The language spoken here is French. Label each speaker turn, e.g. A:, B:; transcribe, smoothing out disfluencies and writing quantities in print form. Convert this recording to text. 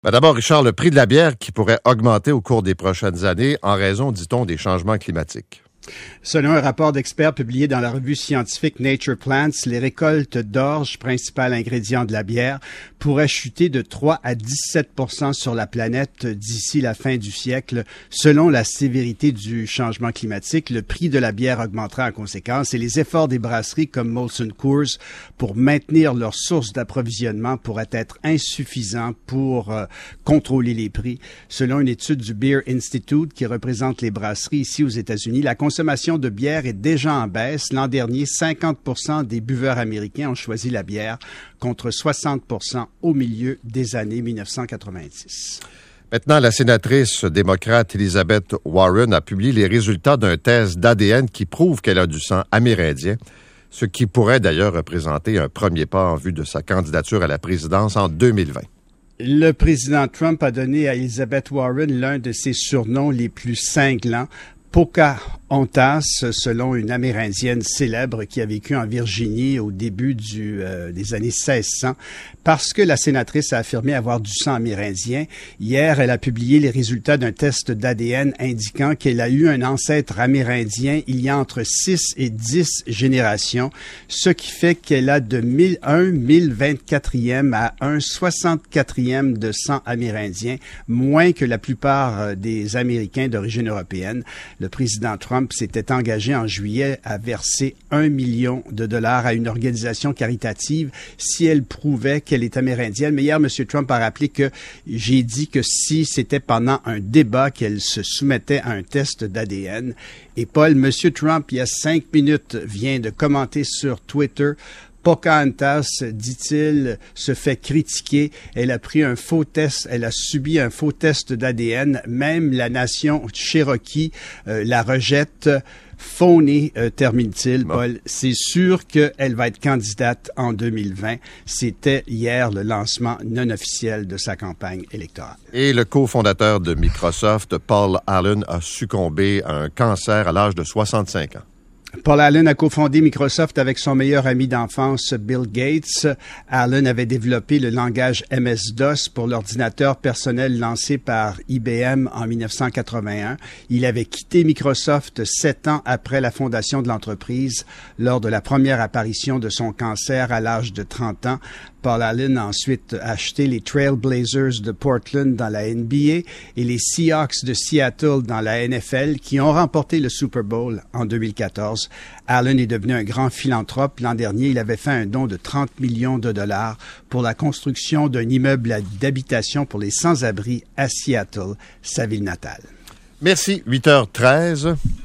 A: D'abord, Richard, le prix de la bière qui pourrait augmenter au cours des prochaines années en raison, dit-on, des changements climatiques.
B: Selon un rapport d'experts publié dans la revue scientifique Nature Plants, les récoltes d'orge, principal ingrédient de la bière, pourraient chuter de 3 à 17% sur la planète d'ici la fin du siècle. Selon la sévérité du changement climatique, le prix de la bière augmentera en conséquence et les efforts des brasseries comme Molson Coors pour maintenir leurs sources d'approvisionnement pourraient être insuffisants pour contrôler les prix. Selon une étude du Beer Institute qui représente les brasseries ici aux États-Unis, la consommation de bière est déjà en baisse. L'an dernier, 50% des buveurs américains ont choisi la bière contre 60% au milieu des années 1990.
A: Maintenant, la sénatrice démocrate Elizabeth Warren a publié les résultats d'un test d'ADN qui prouve qu'elle a du sang amérindien, ce qui pourrait d'ailleurs représenter un premier pas en vue de sa candidature à la présidence en 2020.
B: Le président Trump a donné à Elizabeth Warren l'un de ses surnoms les plus cinglants, Pocahontas, selon une Amérindienne célèbre qui a vécu en Virginie au début des années 1600, parce que la sénatrice a affirmé avoir du sang amérindien. Hier, elle a publié les résultats d'un test d'ADN indiquant qu'elle a eu un ancêtre amérindien il y a entre 6 et 10 générations, ce qui fait qu'elle a de 1024e à 64e de sang amérindien, moins que la plupart des Américains d'origine européenne. Le président Trump s'était engagé en juillet à verser $1 million à une organisation caritative si elle prouvait qu'elle est amérindienne. Mais hier, M. Trump a rappelé que j'ai dit que si c'était pendant un débat qu'elle se soumettait à un test d'ADN. Et Paul, M. Trump, il y a 5 minutes, vient de commenter sur Twitter: Pocahontas, dit-il, se fait critiquer. Elle a pris un faux test, elle a subi un faux test d'ADN. Même la nation Cherokee la rejette. Phony, termine-t-il, Paul. C'est sûr qu'elle va être candidate en 2020. C'était hier le lancement non officiel de sa campagne électorale.
A: Et le cofondateur de Microsoft, Paul Allen, a succombé à un cancer à l'âge de 65 ans.
B: Paul Allen a cofondé Microsoft avec son meilleur ami d'enfance, Bill Gates. Allen avait développé le langage MS-DOS pour l'ordinateur personnel lancé par IBM en 1981. Il avait quitté Microsoft 7 ans après la fondation de l'entreprise lors de la première apparition de son cancer à l'âge de 30 ans. Paul Allen a ensuite acheté les Trail Blazers de Portland dans la NBA et les Seahawks de Seattle dans la NFL qui ont remporté le Super Bowl en 2014. Allen est devenu un grand philanthrope. L'an dernier, il avait fait un don de $30 millions pour la construction d'un immeuble d'habitation pour les sans-abri à Seattle, sa ville natale.
A: Merci, 8h13.